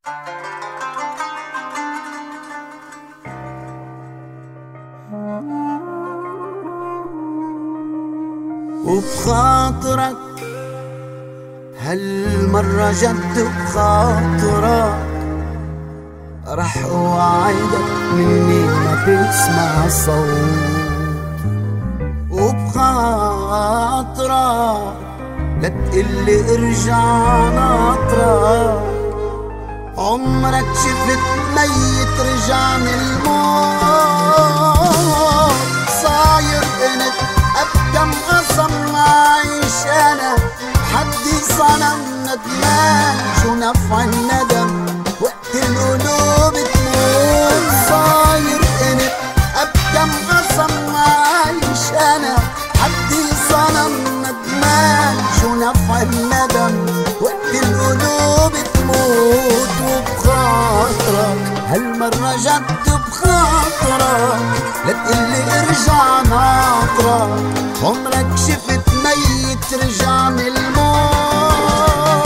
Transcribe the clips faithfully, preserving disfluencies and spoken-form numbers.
وبخاطرك هالمرة جد بخاطرك رح اوعدك مني ما بسمع صوت. وبخاطرك لا تقلي ارجع ناطرك، عمرك شفت ميت رجع من الموت. صاير انت ابدا مقسم عايش انا حدي صنم ندمان، شو نفع الندم وقت القلوب تموت. صاير انت ابدا مقسم عايش انا حدي صنم ندمان، شو نفع الندم وقت القلوب تموت. وبخاطرك هالمرة جد بخاطرك لا تقلي ارجع ناطرك، عمرك شفت ميت رجع من الموت.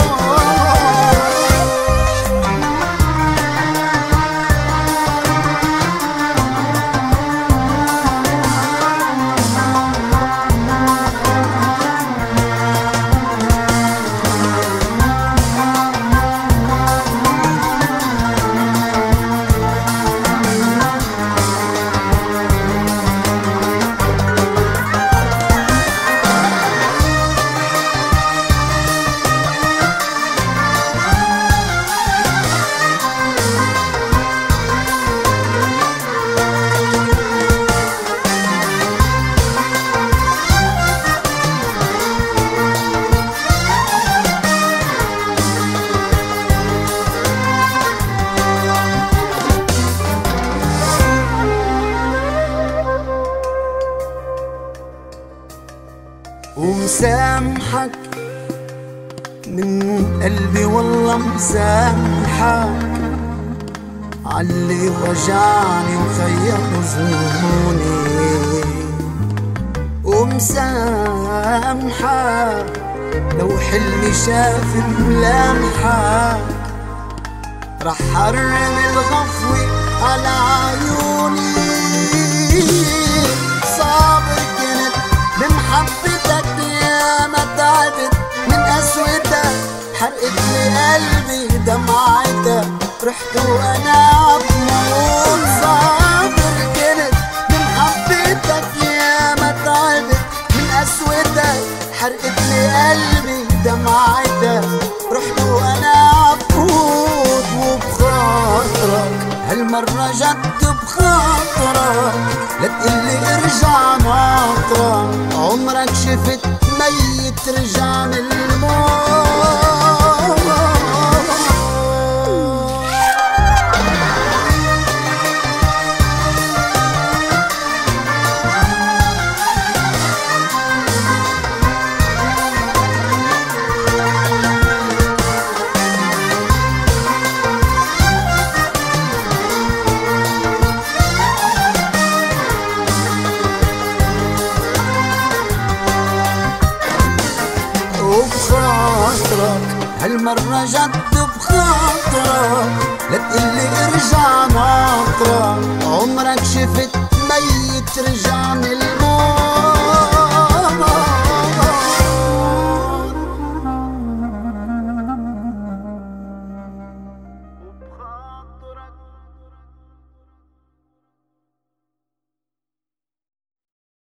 ومسامحك من قلبي والله مسامحك عاللي وجعني وخير ظنوني. ومسامحك لو حلمي شاف ملامحك رح حرم الغفوة على عيوني. صابر كنت بمحبتك يا ما تعبت من قسوتك، حرقت لي قلبي دمعتك رحت وانا بموت. صابر كنت بمحبتك يا ما تعبت من قسوتك، حرقت لي قلبي دمعتك رحت وانا بموت. وبخاطرك هالمرة جد بخاطرك لا تقلي ارجع ناطرك، عمرك شفت ميت رجع من الموت. وبخاطرك هالمرة جد بخاطرك لا تقلي ارجع ناطرك، عمرك شفت ميت رجع من الموت.